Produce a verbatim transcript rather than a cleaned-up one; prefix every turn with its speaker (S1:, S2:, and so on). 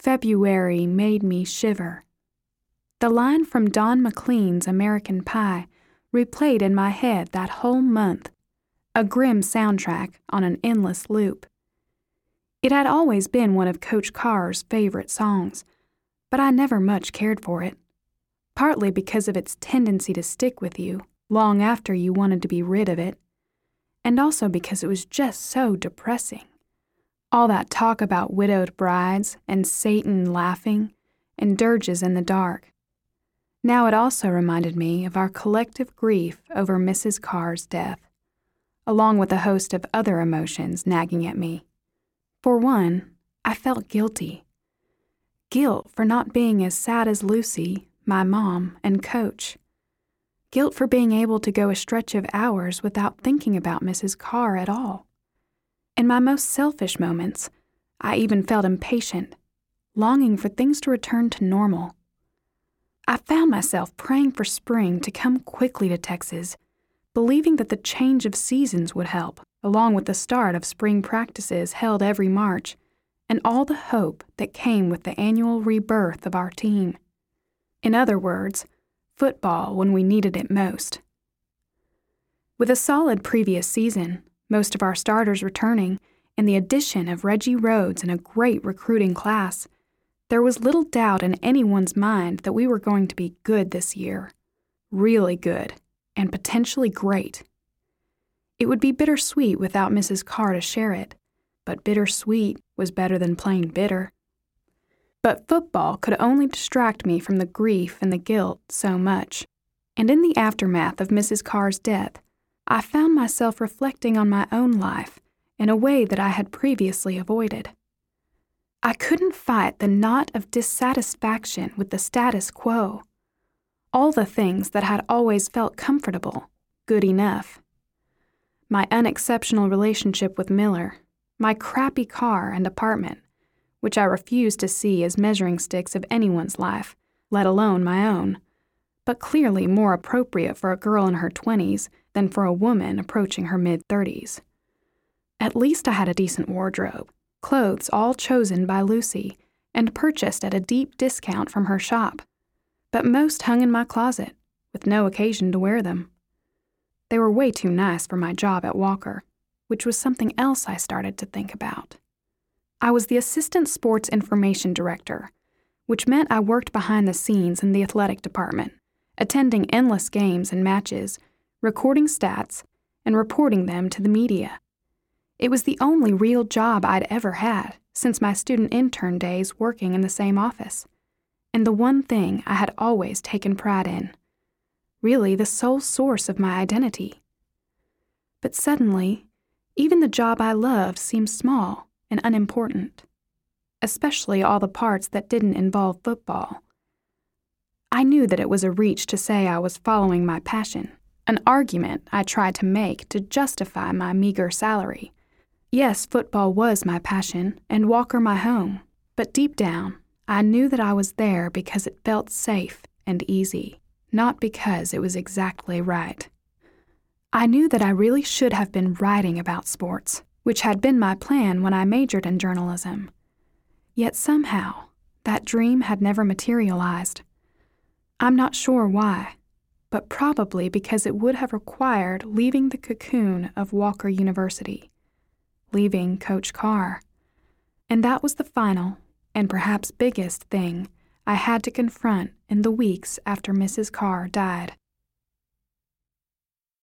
S1: February made me shiver. The line from Don McLean's American Pie replayed in my head that whole month, a grim soundtrack on an endless loop. It had always been one of Coach Carr's favorite songs, but I never much cared for it, partly because of its tendency to stick with you long after you wanted to be rid of it, and also because it was just so depressing. All that talk about widowed brides and Satan laughing and dirges in the dark. Now it also reminded me of our collective grief over Missus Carr's death, along with a host of other emotions nagging at me. For one, I felt guilty. Guilt for not being as sad as Lucy, my mom, and Coach. Guilt for being able to go a stretch of hours without thinking about Missus Carr at all. In my most selfish moments, I even felt impatient, longing for things to return to normal. I found myself praying for spring to come quickly to Texas, believing that the change of seasons would help, along with the start of spring practices held every March, and all the hope that came with the annual rebirth of our team. In other words, football when we needed it most. With a solid previous season, most of our starters returning, and the addition of Reggie Rhodes in a great recruiting class, there was little doubt in anyone's mind that we were going to be good this year. Really good, and potentially great. It would be bittersweet without Missus Carr to share it, but bittersweet was better than plain bitter. But football could only distract me from the grief and the guilt so much, and in the aftermath of Missus Carr's death, I found myself reflecting on my own life in a way that I had previously avoided. I couldn't fight the knot of dissatisfaction with the status quo, all the things that had always felt comfortable, good enough. My unexceptional relationship with Miller, my crappy car and apartment, which I refused to see as measuring sticks of anyone's life, let alone my own, but clearly more appropriate for a girl in her twenties than for a woman approaching her mid-thirties. At least I had a decent wardrobe, clothes all chosen by Lucy and purchased at a deep discount from her shop, but most hung in my closet, with no occasion to wear them. They were way too nice for my job at Walker, which was something else I started to think about. I was the assistant sports information director, which meant I worked behind the scenes in the athletic department, attending endless games and matches, recording stats, and reporting them to the media. It was the only real job I'd ever had since my student intern days working in the same office, and the one thing I had always taken pride in, really the sole source of my identity. But suddenly, even the job I loved seemed small and unimportant, especially all the parts that didn't involve football. I knew that it was a reach to say I was following my passion, an argument I tried to make to justify my meager salary. Yes, football was my passion and Walker my home, but deep down, I knew that I was there because it felt safe and easy, not because it was exactly right. I knew that I really should have been writing about sports, which had been my plan when I majored in journalism. Yet somehow, that dream had never materialized. I'm not sure why, but probably because it would have required leaving the cocoon of Walker University, leaving Coach Carr. And that was the final, and perhaps biggest thing I had to confront in the weeks after Missus Carr died.